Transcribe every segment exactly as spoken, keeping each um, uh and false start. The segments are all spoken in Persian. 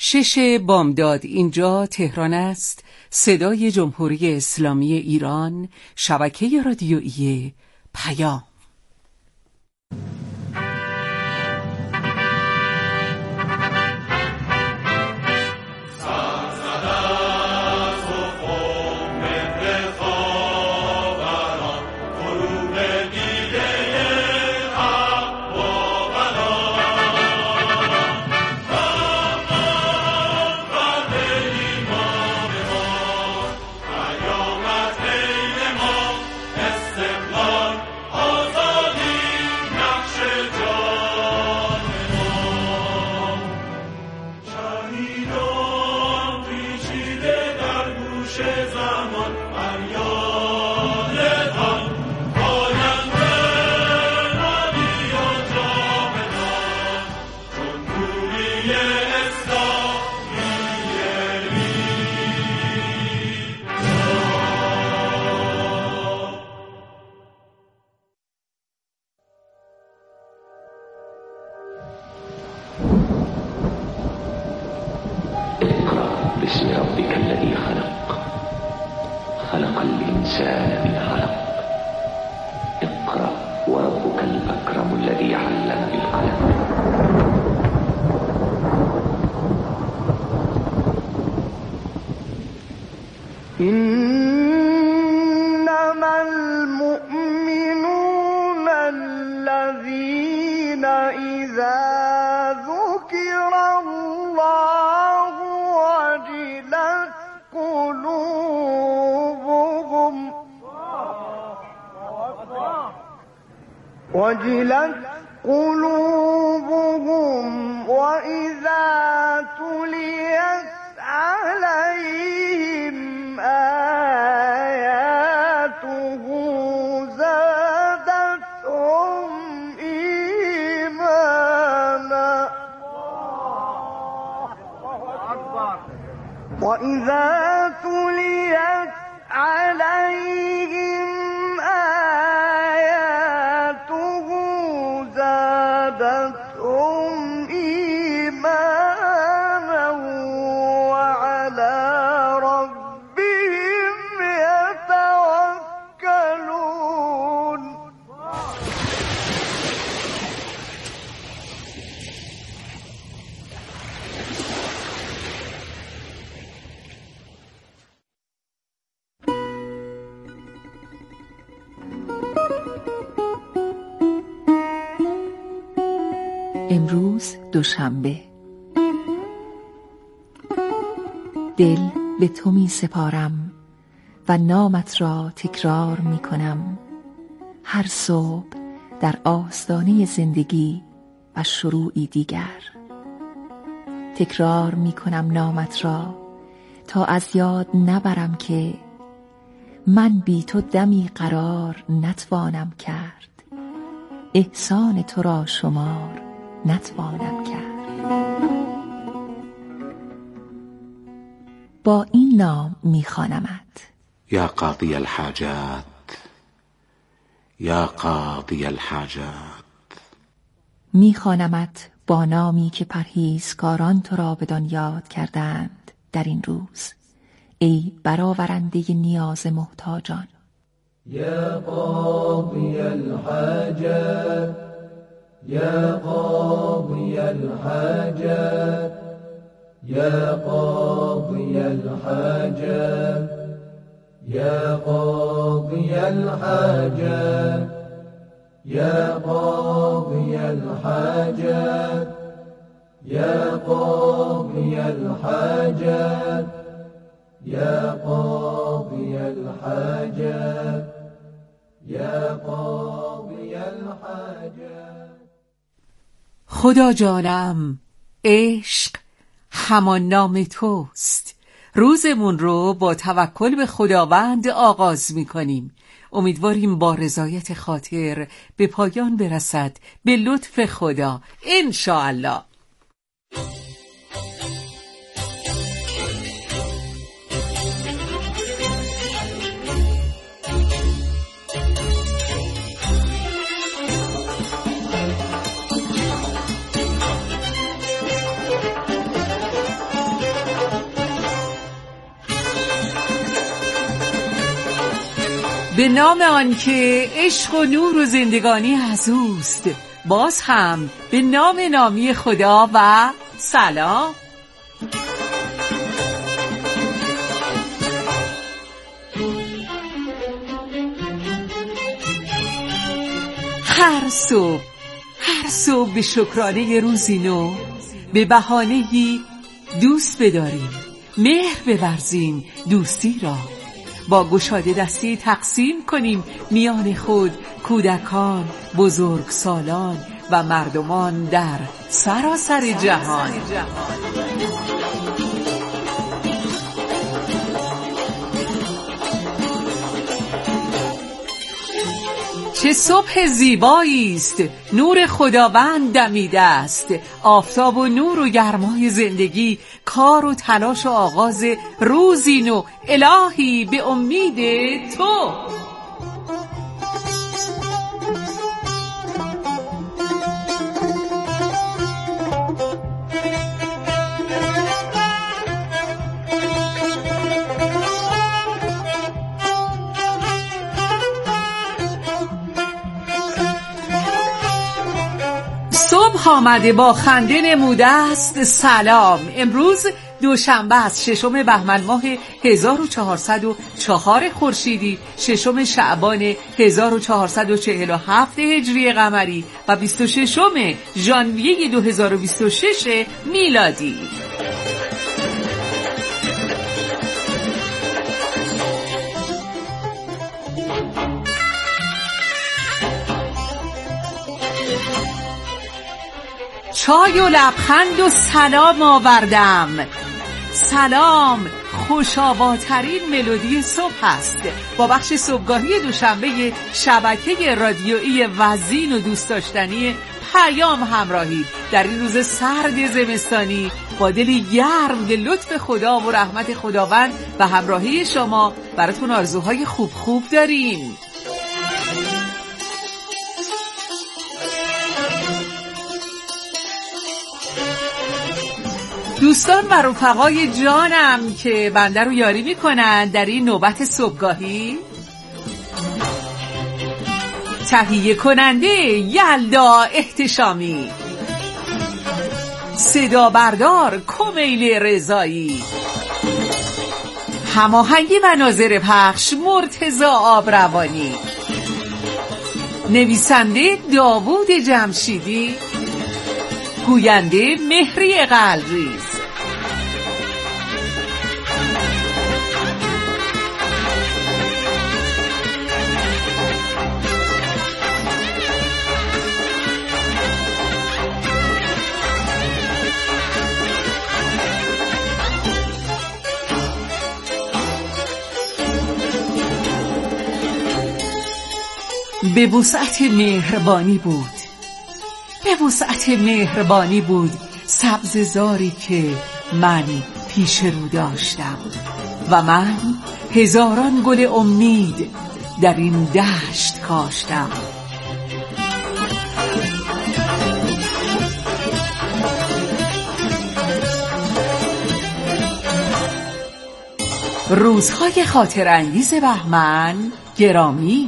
شش بامداد. اینجا تهران است، صدای جمهوری اسلامی ایران، شبکه رادیویی پیام. باسم ربك الذي خلق خلق الإنسان من علق اقرأ وربك الأكرم الذي علم بالقلم. إنما المؤمنون الذين إذا ذكر الله وجلت قلوبهم وجلت قلوبهم وإذا تليت عليهم آياته زادتهم إيمانا وإذا تليت عليهم آياته زادتهم إيمانا وعلى ربهم يتوكلون. امروز دوشنبه. دل به تو می سپارم و نامت را تکرار می کنم هر صبح در آستانه زندگی و شروعی دیگر. تکرار می کنم نامت را تا از یاد نبرم که من بی تو دمی قرار نتوانم کرد، احسان تو را شمار نتوانم کرد. با این نام میخوانمت: یا قاضی الحاجات، یا قاضی الحاجات. میخوانمت با نامی که پرهیزکاران تو را بدان یاد کردند در این روز، ای برآورنده نیاز محتاجان. یا قاضی الحاجات، یا قاضی الحاجات، یا قاضی الحاجات، یا قاضی الحاجات، یا قاضی الحاجات، یا قاضی الحاجات، یا قاضی الحاجات، یا قاضی الحاجات. خدا جانم، عشق همان نام توست. روزمون رو با توکل به خداوند آغاز می کنیم. امیدواریم با رضایت خاطر به پایان برسد به لطف خدا، انشاءالله. به نام آن که عشق و نور و زندگانی از اوست. باز هم به نام نامی خدا و سلام. هر صبح هر صبح به شکرانه روزی نو، به بهانه‌ای دوست بداریم، مهر بورزیم دوستی را، با گشاده دستی تقسیم کنیم میان خود، کودکان، بزرگسالان و مردمان در سراسر جهان. چه صبح زیبایی است، نور خداوند دمیده است. آفتاب و نور و گرمای زندگی، کار و تلاش و آغاز روزی نو. الهی به امید تو. صبح آمده با خنده نموده است سلام. امروز دوشنبه است، ششم بهمن ماه هزار و چهارصد و چهار خورشیدی، ششم شعبان هزار و چهارصد و چهل و هفت هجری قمری و بیست و ششم ژانویه دو هزار و بیست و شش میلادی. چای و لبخند و سلام آوردم. سلام خوش‌آواترین ملودی صبح است. با بخش صبحگاهی دوشنبه شبکه رادیویی وزین و دوست داشتنی پیام همراهی در این روز سرد زمستانی، با دلی گرم به لطف خدا و رحمت خداوند و همراهی شما براتون آرزوهای خوب خوب داریم. دوستان و رفقای جانم که بنده رو یاری میکنن در این نوبت صبحگاهی، تهیه کننده یلدا احتشامی، صدا بردار کمیل رضایی، هماهنگی و ناظر پخش مرتضی آبروانی، نویسنده داوود جمشیدی، گوینده مهری قلریز. به وسعت مهربانی بود، به وسعت مهربانی بود سبززاری که من پیش رو داشتم و من هزاران گل امید در این دشت کاشتم. روزهای خاطر انگیز بهمن گرامی،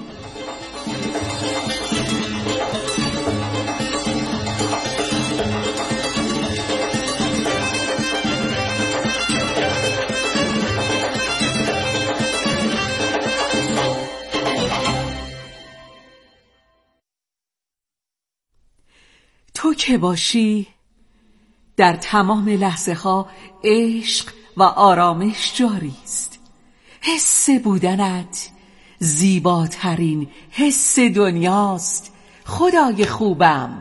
تو که باشی در تمام لحظه ها عشق و آرامش جاری است. حس بودنت زیباترین حس دنیاست. خدای خوبم.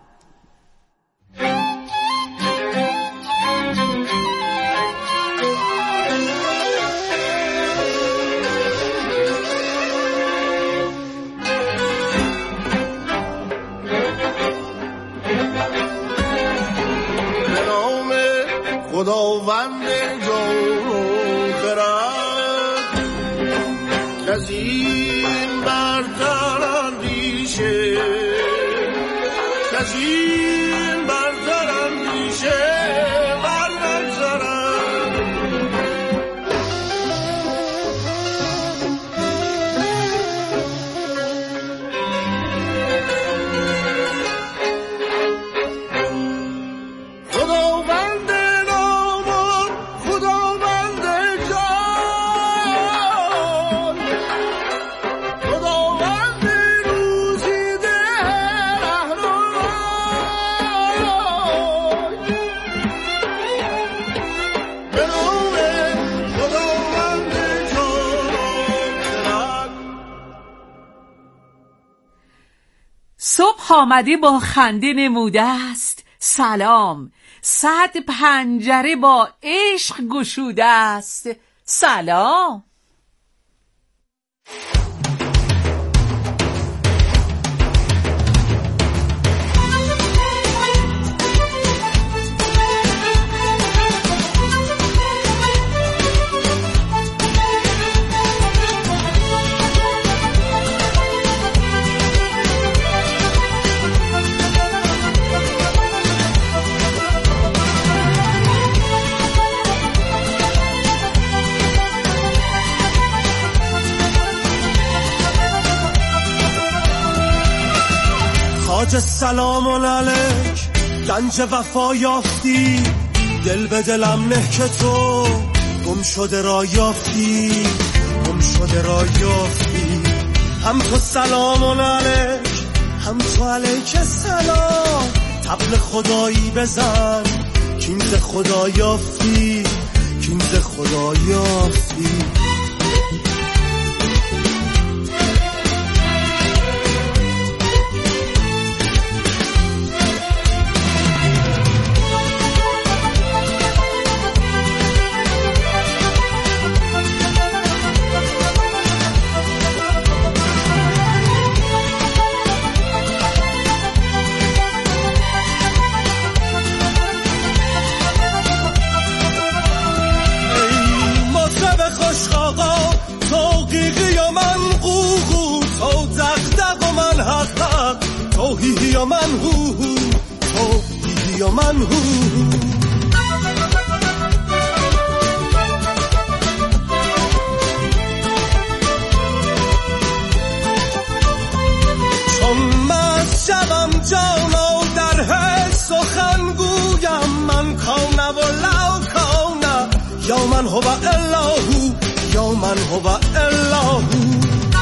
خداوند جان و خرد از این برتر اندیشه، از این برتر اندیشه بر نگذرد. آمده با خنده نموده است سلام، صد پنجره با عشق گشوده است سلام. خواجه سلام علیک، گنج وفا یافتی، دل به دلم نه که تو گم شده را یافتی، گم شده را یافتی. هم تو سلام علیک، هم تو علیک سلام، طبل خدایی بزن کین ز خدا یافتی، کین ز خدا یافتی. توهی یا من هو هو، توهی یا من هو هو. چون مست شوم جانا در حس سخن گویم، من کانه و لو کانه، یا من هو الهو، یا من هو الهو.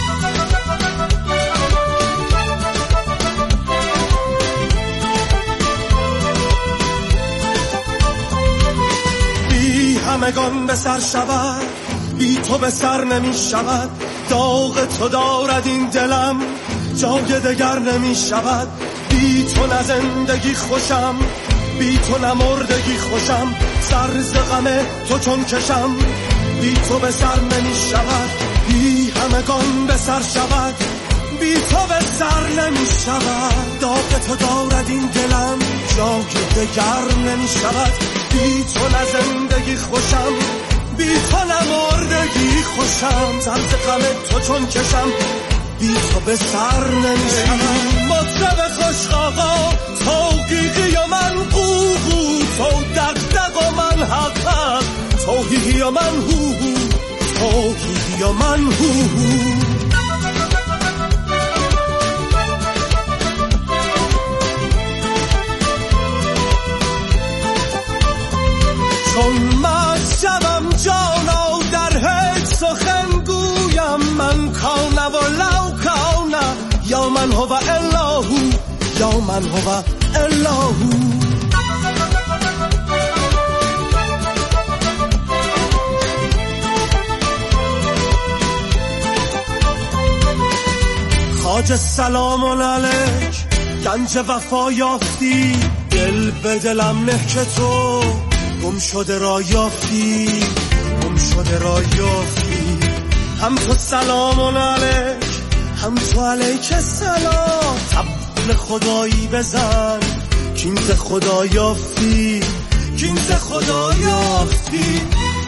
همگان به سر شود، بی تو به سر نمی شود، داغ تو دارد این دلم جای دگر نمی شود. بی تو نه زندگی خوشم، بی تو نه مردگی خوشم، سر ز غم تو چون کشم، بی تو به سر نمی شود. بی همگان به سر شود، بی تو به سر نمی شود، داغ تو دارد این دلم جای دگر نمی شود. بی تو نه زندگی خوشم، بی تو نه مردگی خوشم، سر ز غم تو چون کشم، بی تو به سر نمیشم. مطرب خوش آقا توقیقی و من قوقو، تو دقدق و من حق حق، توهی و من هو هو، توهی و من هو هو. چون مست شوم جانا در هیچ سخن گویم، من کانه و لو کانه، یا من هو الهو، یا من هو الهو. خواجه سلام علیک، گنج وفا یافتی، دل به دلم نه که تو گم شده را یافتی، گم شده را یافتی. هم تو سلام علیک، هم تو علیک سلام، طبل خدایی بزن کین ز خدا یافتی، کین ز خدا یافتی.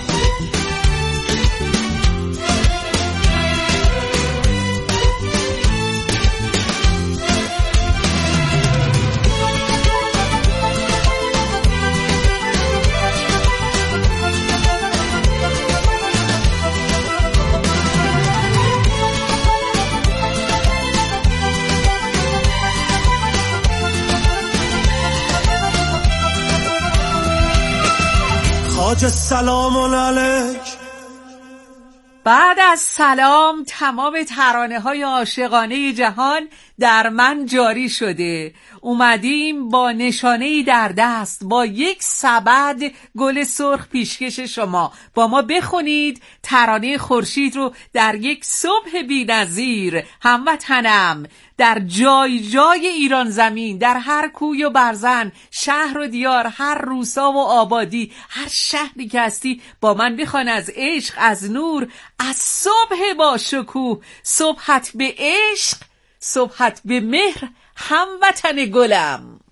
خواجه سلام علیک. بعد از سلام تمام ترانه های عاشقانه جهان در من جاری شده. اومدیم با نشانه‌ای در دست، با یک سبد گل سرخ پیشکش شما. با ما بخونید ترانه خورشید رو در یک صبح بی‌نظیر. هموطنم، در جای جای ایران زمین، در هر کوی و برزن، شهر و دیار، هر روستا و آبادی، هر شهری که هستی، با من بخوان از عشق، از نور، از صبح با شکوه. صبحت به عشق، صبحت به مهر، هموطن گلم.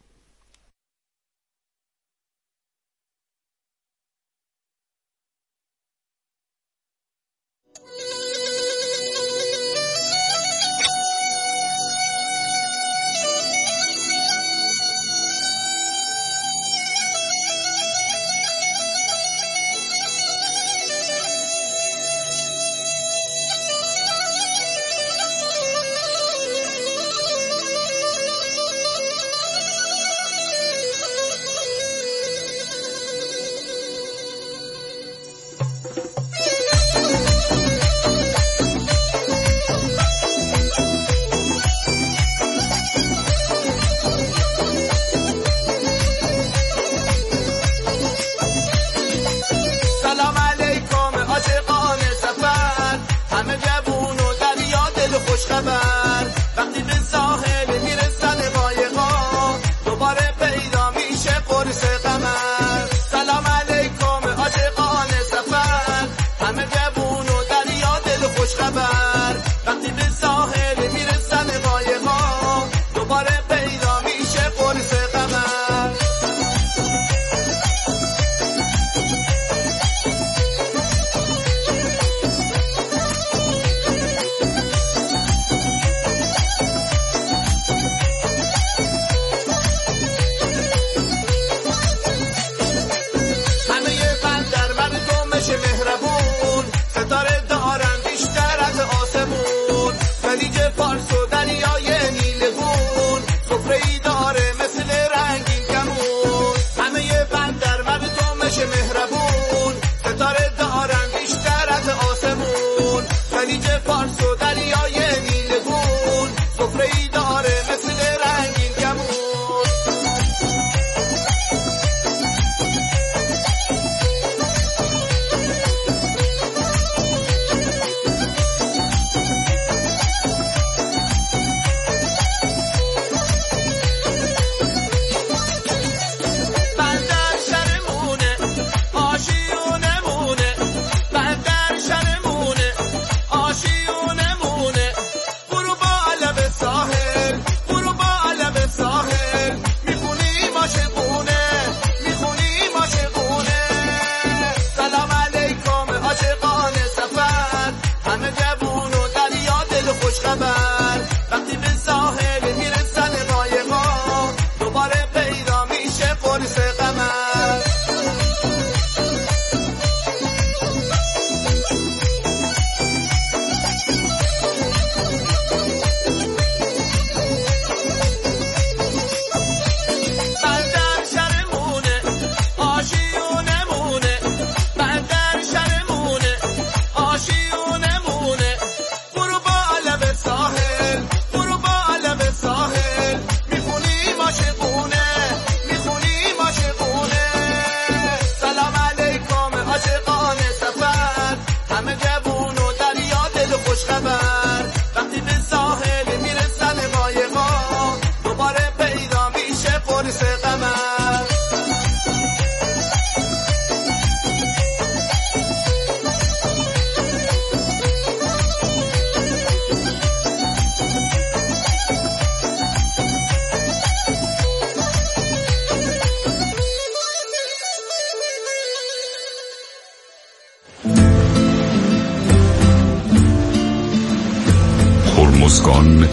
هرمزگان،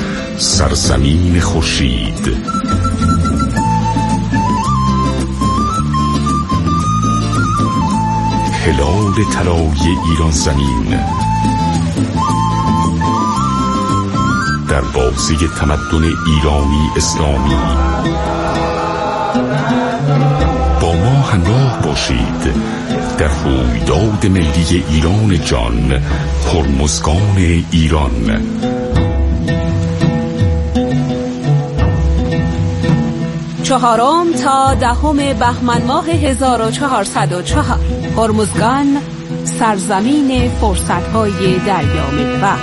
سرزمین خورشید، هلال طلایی ایران زمین، در بازی تمدن ایرانی اسلامی. با ما همراه باشید در رویداد ملی ایران جان، هرمزگان ایران. چهارم تا دهم بهمن ماه هزار و چهارصد و چهار. هرمزگان، سرزمین فرصت‌های دریا محور.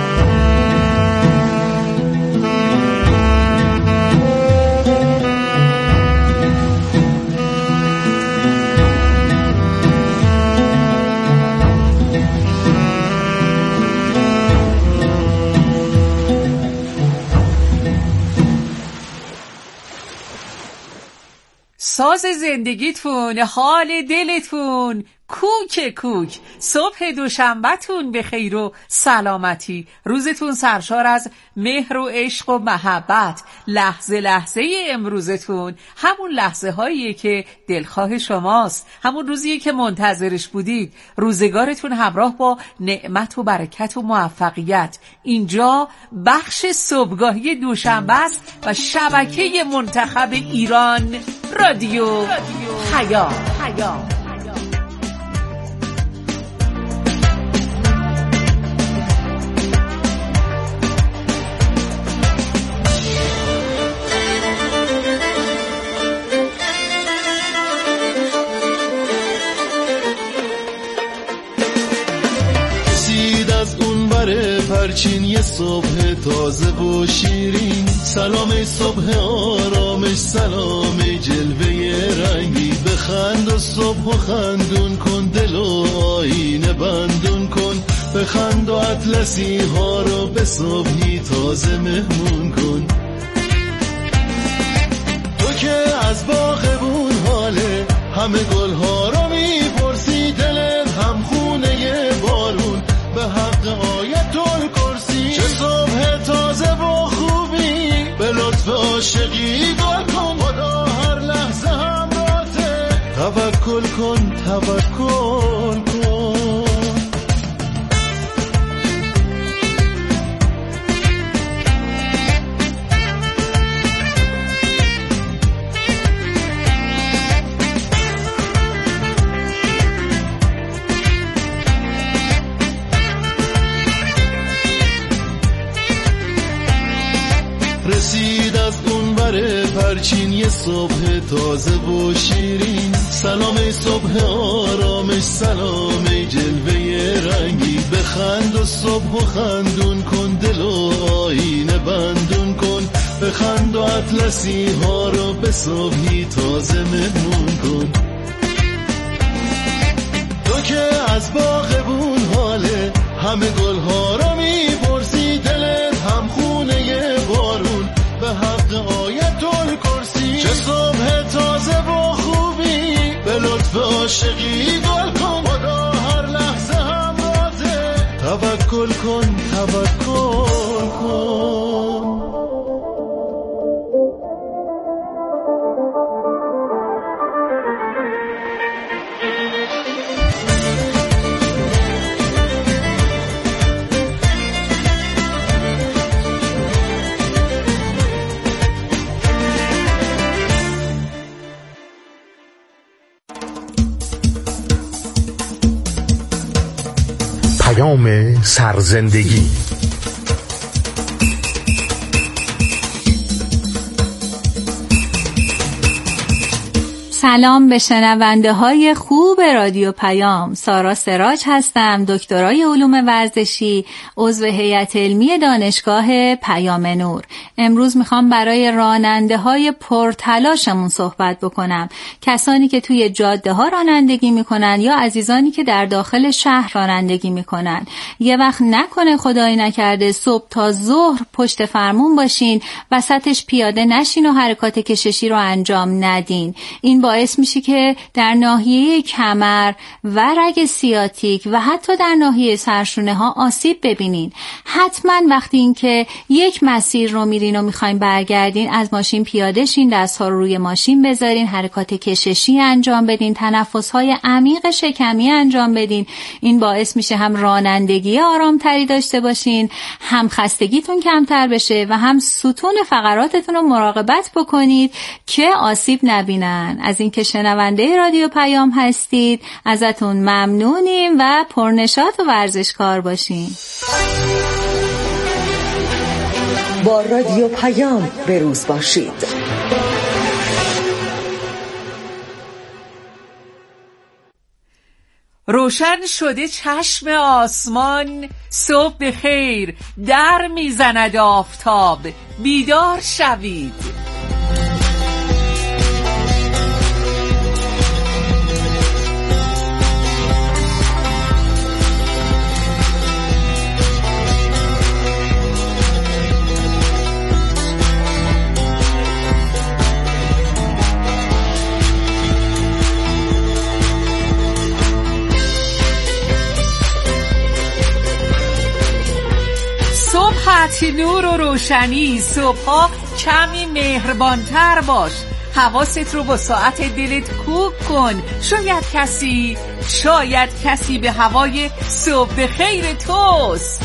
ساز زندگیتون، حال دلتون، کوک کوک. صبح دوشنبهتون به خیر و سلامتی، روزتون سرشار از مهر و عشق و محبت. لحظه لحظه امروزتون همون لحظه هاییه که دلخواه شماست، همون روزیه که منتظرش بودید. روزگارتون همراه با نعمت و برکت و موفقیت. اینجا بخش صبحگاهی دوشنبه است و شبکه منتخب ایران رادیو پیام. پیام. پرچین یه صبح تازه و شیرین، سلام صبح آرامش، سلام جلوه رنگی. بخند و صبح و خندون کن، دل و آینه بندون کن. بخند و اطلسی ها رو به صبحی تازه مهمون کن. تو که از باغبون حاله، همه گل ها رو میپرسی. دلت هم خونه بارون، به حق آیت الکرسی. چه صبح تازه و خوبی، به لطف عاشقی گل کن. خدا هر لحظه همراهته، توکل کن توکل کن. رسید از اون بره پرچین یه صبح تازه و شیرین، سلام صبح آرامش، سلام جلوه رنگی. بخند و صبح و خندون کن، دل و آینه بندون کن. بخند و اطلسی ها رو به صبحی تازه مهمون کن. تو که از باغبون حاله، همه گل ها رو میپرسی. دلت هم خونه بارون، به حق آیت الکرسی. چه صبح تازه و خوبی، به لطف عاشقی گل کن. خدا هر لحظه همراهته، توکل کن توکل کن. پیام سرزندگی. سلام به شنونده های خوب رادیو پیام. سارا سراج هستم، دکترای علوم ورزشی، عضو هیئت علمی دانشگاه پیام نور. امروز میخوام برای راننده های پرتلاشمون صحبت بکنم، کسانی که توی جاده ها رانندگی میکنن یا عزیزانی که در داخل شهر رانندگی میکنن. یه وقت نکنه خدایی نکرده صبح تا ظهر پشت فرمون باشین، وسطش پیاده نشین و حرکات کششی رو انجام ندین. این باعث میشه که در ناحیه کمر و رگ سیاتیک و حتی در ناحیه سرشونه ها آسیب ببینین. حتما وقتی این که یک مسیر رو میرین و میخواین برگردین، از ماشین پیاده شین، دست‌ها رو روی ماشین بذارین، حرکات کششی انجام بدین، تنفس‌های عمیق شکمی انجام بدین. این باعث میشه هم رانندگی آرامتری داشته باشین، هم خستگیتون کمتر بشه و هم ستون فقراتتون رو مراقبت بکنید که آسیب نبینن. از اینکه شنونده رادیو پیام هستید ازتون ممنونیم و پرنشاط و ورزشکار باشین. با رادیو پیام به روز باشید. روشن شده چشم آسمان، صبح بخیر، در میزند آفتاب، بیدار شوید. صبحت نور و روشنی، صبحا کمی مهربانتر باش، حواست رو با ساعت دلت کوک کن. شاید کسی شاید کسی به هوای صبح بخیر توست.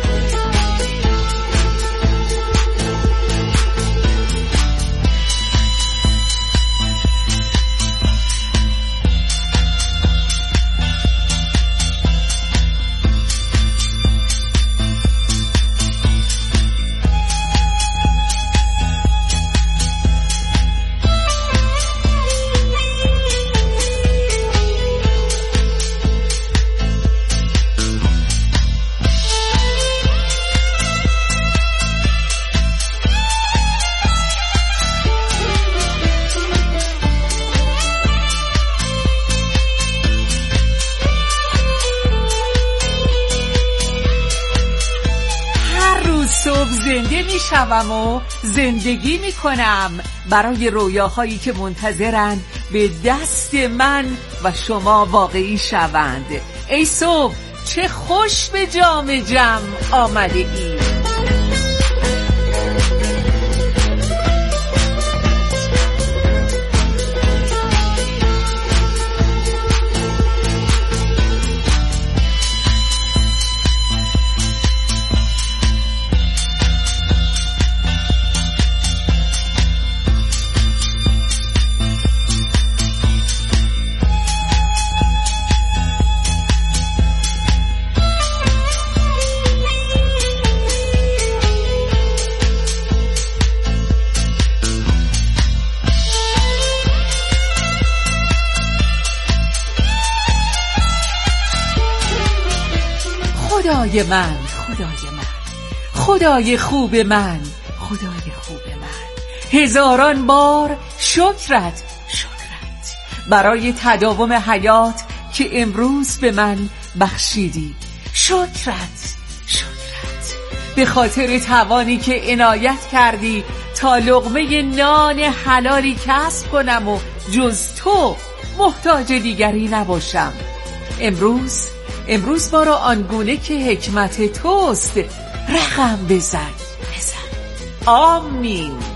صبح زنده می شوم و زندگی می کنم برای رویاهایی که منتظرن به دست من و شما واقعی شوند. ای صبح چه خوش به جام جم آمده ای. خدای من، خدای من، خدای خوب من، خدای خوب من، هزاران بار شکرت، شکرت برای تداوم حیات که امروز به من بخشیدی. شکرت، شکرت به خاطر توانی که عنایت کردی تا لقمه نان حلالی کسب کنم و جز تو محتاج دیگری نباشم. امروز امروز ما را آنگونه که حکمت توست رقم بزن بزن. آمین.